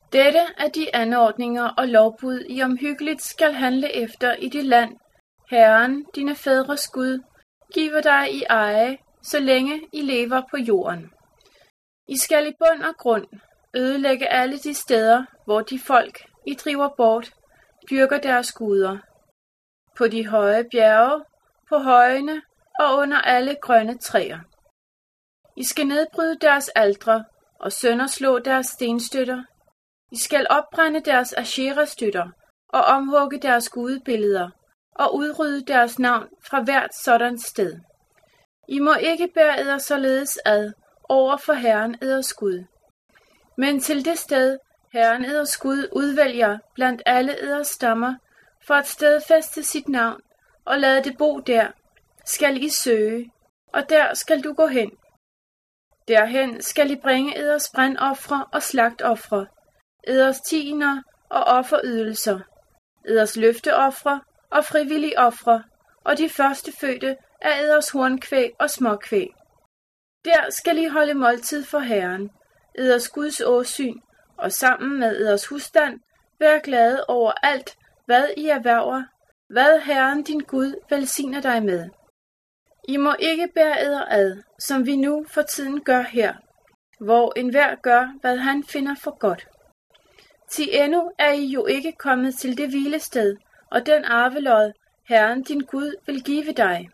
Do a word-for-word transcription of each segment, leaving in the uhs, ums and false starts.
Dette er de anordninger og lovbud, I omhyggeligt skal handle efter i det land, Herren, dine fædres Gud, giver dig i eje, så længe I lever på jorden. I skal i bund og grund ødelægge alle de steder, hvor de folk, I driver bort, dyrker deres guder. På de høje bjerge, på højene og under alle grønne træer. I skal nedbryde deres altre og sønderslå deres stenstøtter. I skal opbrænde deres asherastøtter og omhugge deres gudebilleder og udrydde deres navn fra hvert sådan sted. I må ikke bære eder således ad over for Herren eders Gud. Men til det sted, Herren eders Gud udvælger blandt alle eders stammer, for at stedfæste sit navn og lade det bo der, skal I søge, og der skal du gå hen. Derhen skal I bringe eders brandofre og slagtofre, eders tiender og offerydelser, eders løfteofre og frivillige ofre, og de førstefødte af eders hornkvæg og småkvæg. Der skal I holde måltid for Herren, eders Guds åsyn, og sammen med eders husstand være glade over alt, hvad I erhverver, hvad Herren din Gud velsigner dig med. I må ikke bære eder ad, som vi nu for tiden gør her, hvor enhver gør, hvad han finder for godt. Til endnu er I jo ikke kommet til det hvilested, og den arvelod, Herren din Gud vil give dig.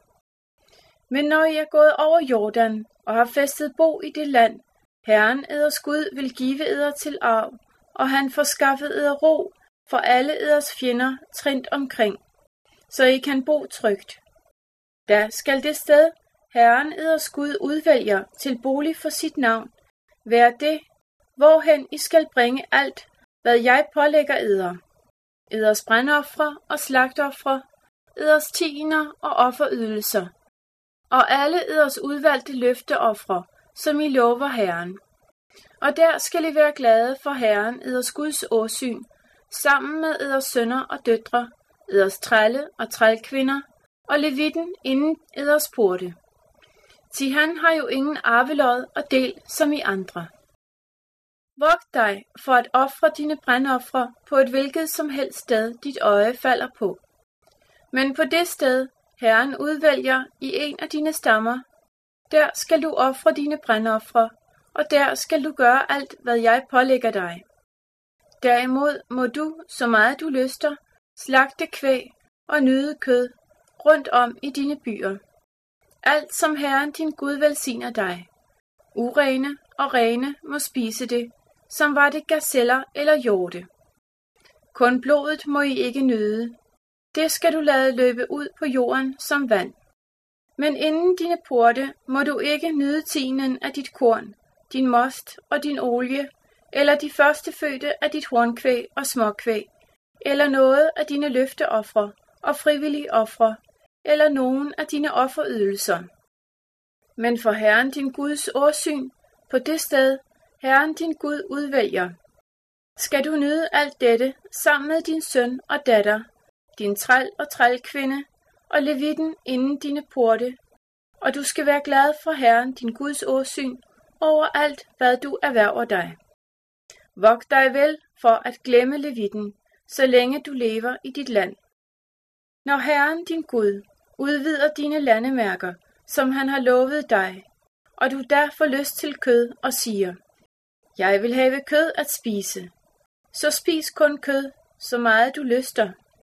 Men når I er gået over Jordan og har festet bo i det land, Herren eders Gud vil give eder til arv, og han får skaffet eder ro for alle eders fjender trindt omkring, så I kan bo trygt. Da skal det sted, Herren eders Gud udvælger til bolig for sit navn, være det, hvorhen I skal bringe alt, hvad jeg pålægger eder. Eders brandofre og slagtofre, eders tiender og offerydelser, og alle eders udvalgte løfteofre, som I lover Herren. Og der skal I være glade for Herren eders Guds åsyn, sammen med eders sønner og døtre, eders trælle og trælkvinder, og levitten inden eders porte. Til han har jo ingen arvelod og del som I andre. Vogt dig for at ofre dine brandofre på et hvilket som helst sted, dit øje falder på. Men på det sted, Herren udvælger i en af dine stammer, der skal du ofre dine brandofre, og der skal du gøre alt, hvad jeg pålægger dig. Derimod må du, så meget du lyster, slagte kvæg og nyde kød rundt om i dine byer. Alt som Herren din Gud velsigner dig. Urene og rene må spise det, som var det gazeller eller hjorte. Kun blodet må I ikke nyde. Det skal du lade løbe ud på jorden som vand. Men inden dine porte må du ikke nyde tienden af dit korn, din most og din olie, eller de førstefødte af dit hornkvæg og småkvæg, eller noget af dine løfteofre og frivillige ofre, eller nogen af dine offerydelser. Men for Herren din Guds åsyn, på det sted, Herren din Gud udvælger, skal du nyde alt dette sammen med din søn og datter, din træl og trælkvinde, og levitten inden dine porte, og du skal være glad for Herren din Guds åsyn over alt, hvad du erhverver dig. Vogt dig vel for at glemme levitten, så længe du lever i dit land. Når Herren din Gud udvider dine landemærker, som han har lovet dig, og du der får lyst til kød og siger, jeg vil have kød at spise, så spis kun kød, så meget du lyster.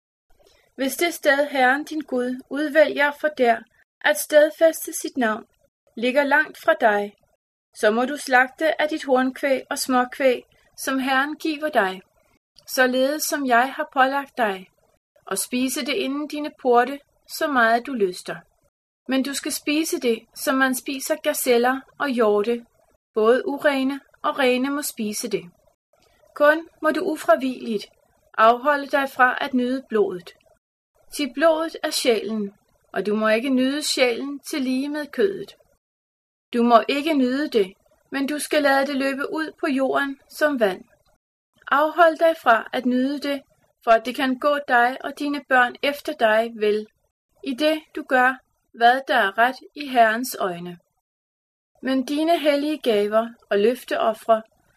Hvis det sted Herren din Gud udvælger for der at stedfæste sit navn, ligger langt fra dig, så må du slagte af dit hornkvæg og småkvæg, som Herren giver dig, således som jeg har pålagt dig, og spise det inden dine porte, så meget du lyster. Men du skal spise det, som man spiser gazeller og hjorte, både urene og rene må spise det. Kun må du ufravigeligt afholde dig fra at nyde blodet. Til blodet er sjælen, og du må ikke nyde sjælen til lige med kødet. Du må ikke nyde det, men du skal lade det løbe ud på jorden som vand. Afhold dig fra at nyde det, for at det kan gå dig og dine børn efter dig vel, i det du gør, hvad der er ret i Herrens øjne. Men dine hellige gaver og løfteofre,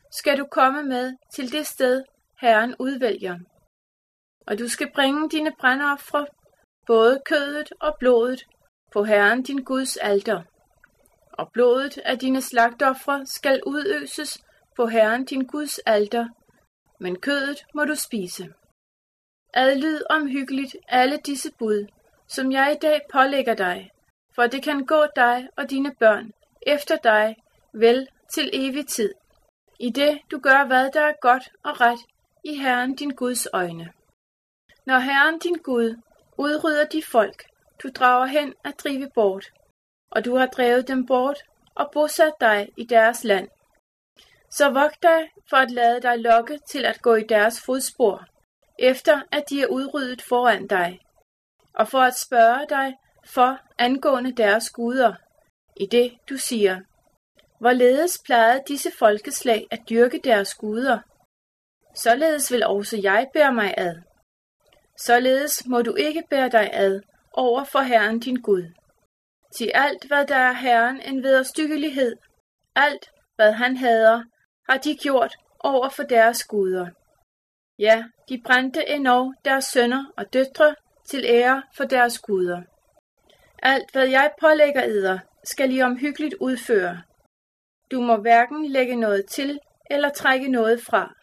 skal du komme med til det sted, Herren udvælger. Og du skal bringe dine brandofre, både kødet og blodet, på Herren din Guds alter. Og blodet af dine slagtofre skal udøses på Herren din Guds alter, men kødet må du spise. Adlyd omhyggeligt alle disse bud, som jeg i dag pålægger dig, for det kan gå dig og dine børn efter dig vel til evig tid, i det du gør, hvad der er godt og ret i Herren din Guds øjne. Når Herren din Gud udrydder de folk, du drager hen at drive bort, og du har drevet dem bort og bosat dig i deres land, så vogt dig for at lade dig lokke til at gå i deres fodspor, efter at de er udryddet foran dig, og for at spørge dig for angående deres guder, i det du siger, hvorledes plejede disse folkeslag at dyrke deres guder? Således vil også jeg bære mig ad. Således må du ikke bære dig ad over for Herren din Gud. Til alt, hvad der er Herren en vederstyggelighed, alt, hvad han hader, har de gjort over for deres guder. Ja, de brændte endnu deres sønner og døtre til ære for deres guder. Alt, hvad jeg pålægger eder, skal I omhyggeligt udføre. Du må hverken lægge noget til eller trække noget fra.